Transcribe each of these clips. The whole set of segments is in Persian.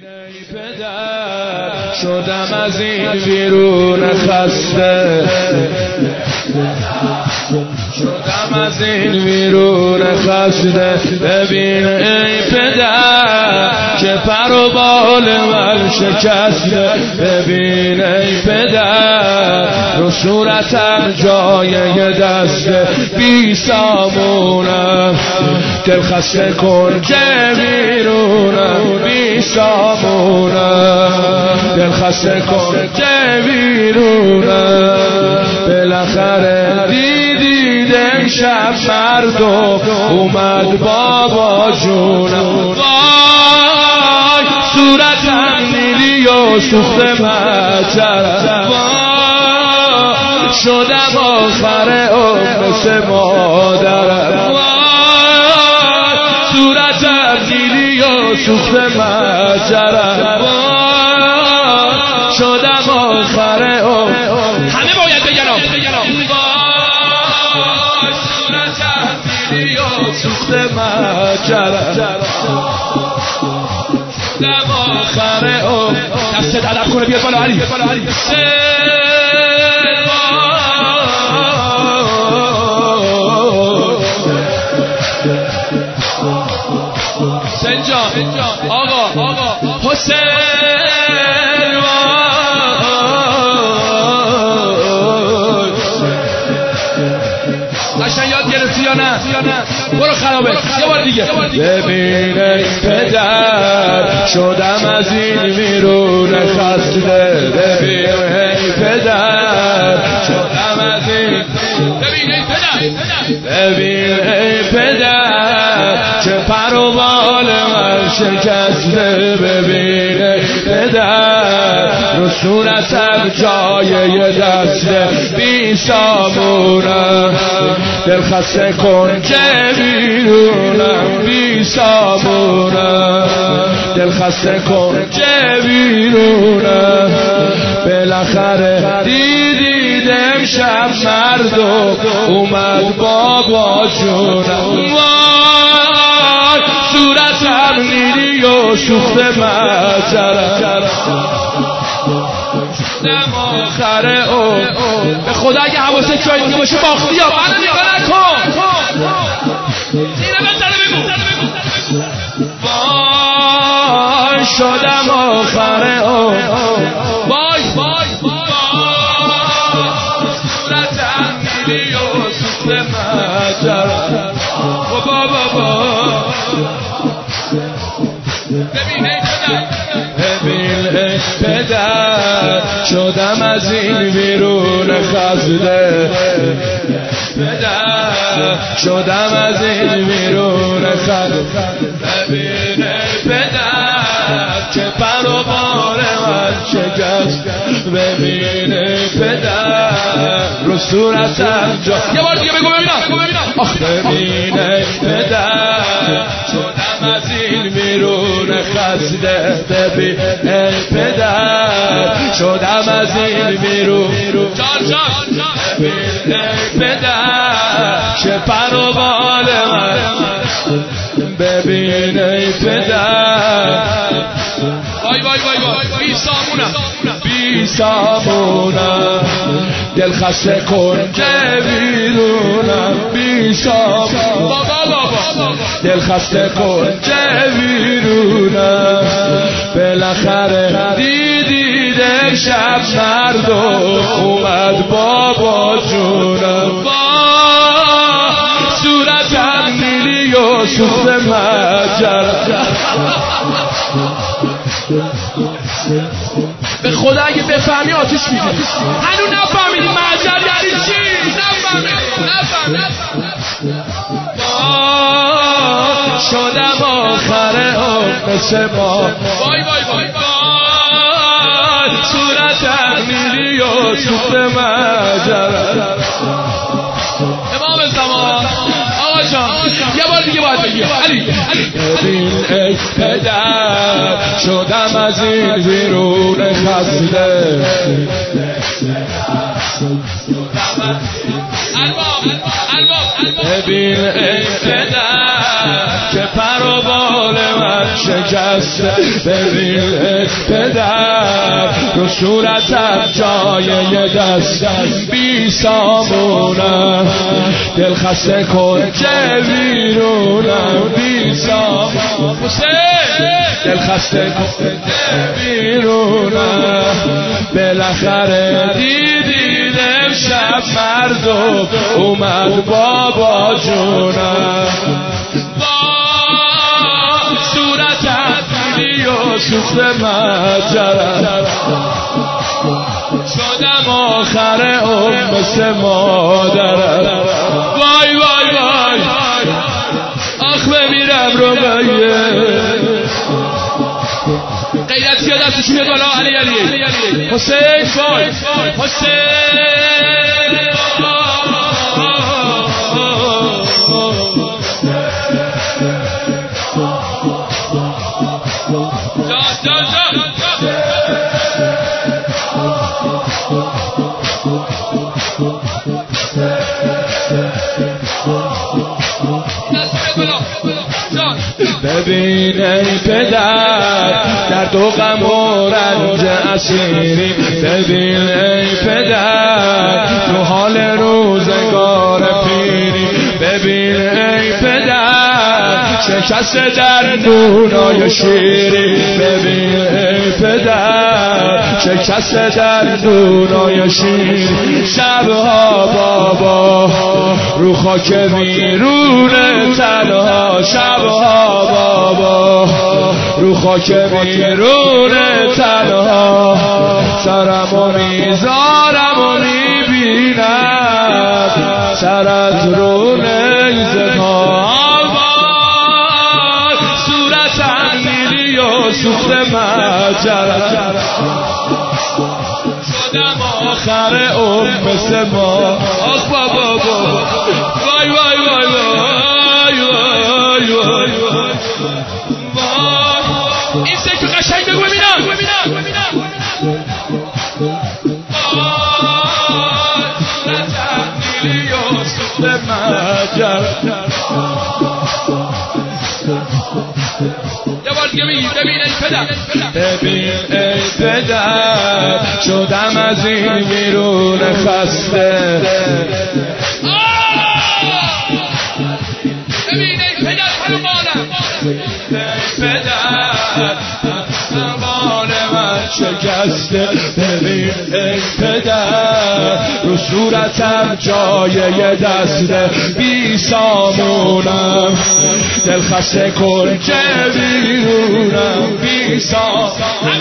پدر شدم از این ویرون خسته، شدم از این ویرون خسته. ببین ای پدر که پر و بال من شکسته، ببین ای پدر رو صورتم جای دسته. بی سامونم دل خسته کن که ویرونم، بی سامونم دل خسته کن که ویرونم. بالاخره دیدید امشب مردم اومد بابا جونم. وای صورتم نیلی و سوخته مجرم، وای شدم آخر مثل مادرم. وای صورتم نیلی و سوخته مجرم، وای شدم آخر همه باید بگنم. وای صورتم نیلی و سوخته مجرم، شدم آخر دست طلب کنه بیاد بالا علی. حسین آقا حسین قشنگ یاد گرفتی یا نه؟ برو خرابه یه بار دیگه. ببین ای پدر شدم از این ویرون خسته، ببین ای پدر شدم از این. ببین ای پدر، ببین ای پدر چه پر و بال من شکسته. ببین ای پدر رو صورتم جای دسته. بی سامونم دل خسته کن که ویرونم، بی سامونم دل خسته کن که ویرونم. بالاخره دیدید امشب مردم اومد بابا جونم. وای صورتم نیلی و سوخته مجرم، شدم آخر به خدا اگه حواست جایی دیگه باشه باختی یا منو نگاه نکن. زیره بزنه بگو. وای شدم آخر وای صورتم نیلی و سوخته مجرم. بابا ببین ای پدر شدم از این ویرون خسته، پدر شدم از این ویرون خسته. ببین ای پدر که پر و بال من شکست، ببین ای پدر رو صورتم جا. یه بار دیگه بگو ببینم. ببین ای پدر شدم از این ویرون خسته، ببین ای پدر شدم از این ویرون. ببین ای پدر چه پر و بال من، ببین ای پدر. وای بی سامونم دل خسته کن که ویرونم، بی سامونم دل خسته کن که ویرونم. بالاخره دیدید امشب مردم اومد بابا جونم. صورتم نیلی و سوخته مجرم. به خدا اگه بفهمی آتیش میگیری. هنو نفهمیدی مجر یعنی چی؟ نفهمیدی. شدم آخر مثل ما. وای صورتم نیلی و سوخته مجرم. امام زمان آقا جان یه بار دیگه باید بگی علی. ببین ای پدر شدم از این ویرون خسته، ببین ای پدر که پر و بال من شکسته ببین پدر رو صورتم جای یه دست بی سامونم دل خسته کن چه بیرونم بی سامونم دل خسته کن چه بیرونم بالاخره دیدید امشب مردم اومد بابا جونم صورتم دیدی و سوخت مجرم شدم آخر مثل مادرم وای وای وای آخ بمیرم رو بایه غیرتی ها دستشون یه بالا علی علی حسین فای حسین ببین ای پدر درد و غم و رنج اسیری ببین ای پدر تو حال روزگار پیری ببین ای پدر شکست در دونای شیری ببین ای پدر شکست در دونای شیری شبها بابا رو خاک ویرون تنها شبها بابا رو خاک ویرون تنها سرم و میذارم و میبینم سرت رو نیزه ها صورتم نیلی و سوخت مجرم شدم آخر مثل ما آخ بابا وای وای وای وای وای وای وای این سکر قشنگ بگو ببینم صورتم نیلی و سوخت مجرم یه بار دیگه ببین ای پدر ببین ای پدر شدم از این بیرون خسته ببین ای پدر پروانم ای پدر بال من شکسته ببین ای پدر رو صورتم جای یه دسته بی سامونم دل خسته کن چه بیرونم بی سامونم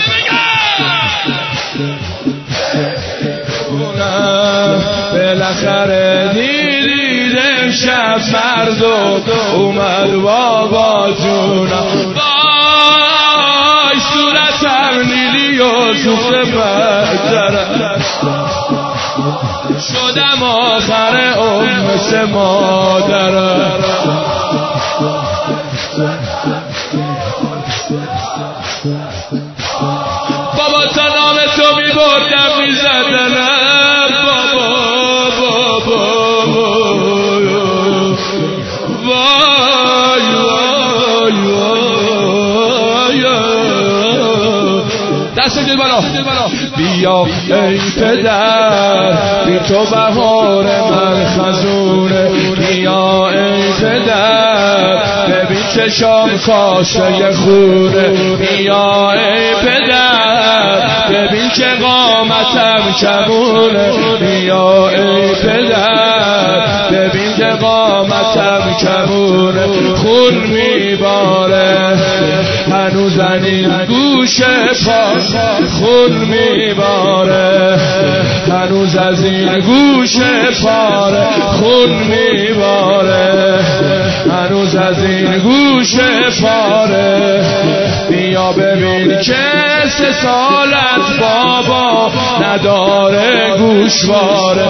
بالاخره دیدید امشب مردم اومد بابا جونم وای صورتم نیلی و سوخت مجرم شدم آخر مثل مادرم بابا تا نام تو می بردم می زدنم بابا وای وای وای دست دل بالا بیا ای پدر بی تو بهار من خزونه بیا ای پدر ببین چشام کاسه خونه بیا ای پدر ببین که قامتم کمونه بیا ای پدر ببین که قامتم کمونه خون میباره هنوز این گوش پا خون میباره هنوز از این گوش پاره خون میباره هنوز از این گوش پاره بیا ببین که 3 سالت بابا نداره گوشواره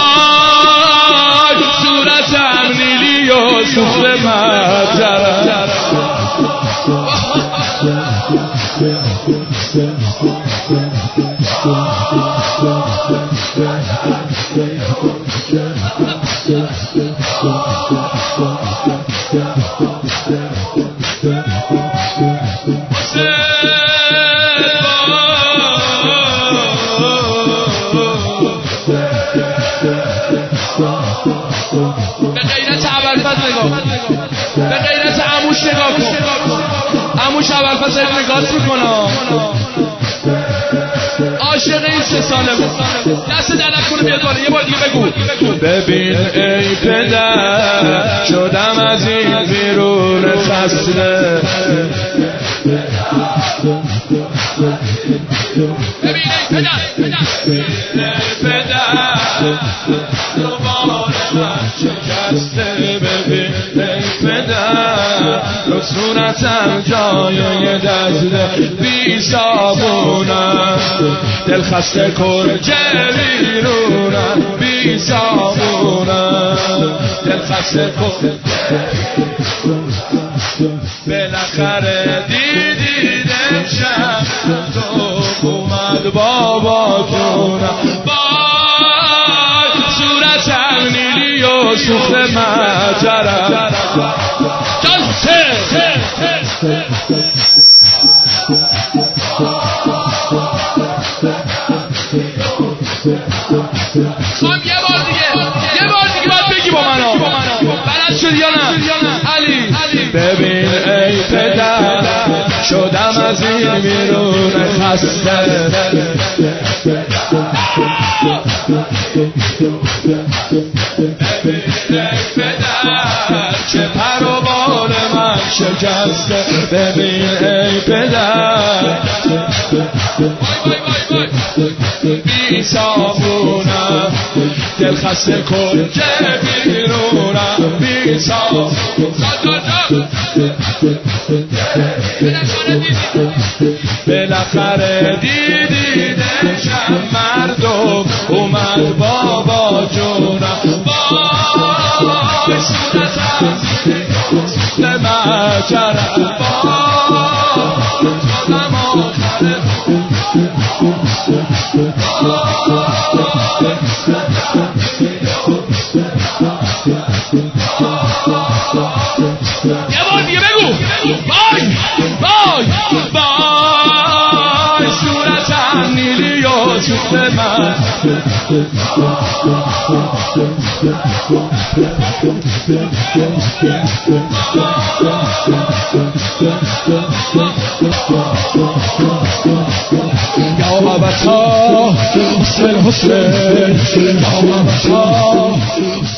وای صورتم نیلی و سوخت مجرم به غیرت عموش نگاه کن. عموش ابوالفضل نگاهت میکنه. عاشق این 3 ساله بود. دست در نکنه بیاد بالا. یه بار دیگه بگو. ببین ای پدر شدم از این بیرون خسته. ببین ای پدر دوباره من شکسته. ببین ای پدر رو صورتم جای دزده بی صابونم دل خسته کرجه بیرونم بی صابونم دل خسته کرجه بالاخره دیدی دلشم تو اومد بابا جونم بای صورتم نیلی و سوخت مجرم جان یه بار دیگه باید بگی با منو. بلد شد یا نه علی؟ ببین ای پدر شدم از این بیرون خسته. ببین ای پدر چه پر و بال من شکسته. ببین ای پدر بی صابونم دل خسته کرجه بیرونم بی صابونم بالاخره دیدی دلشم مردم اومد بابا جونم وای صورتم سوخت مجرم وای شدم آخره یه بار دیگه بگو. وای وای وای صورتم نیلی و سوخت من یا ابتا حسین حسین یا ابتا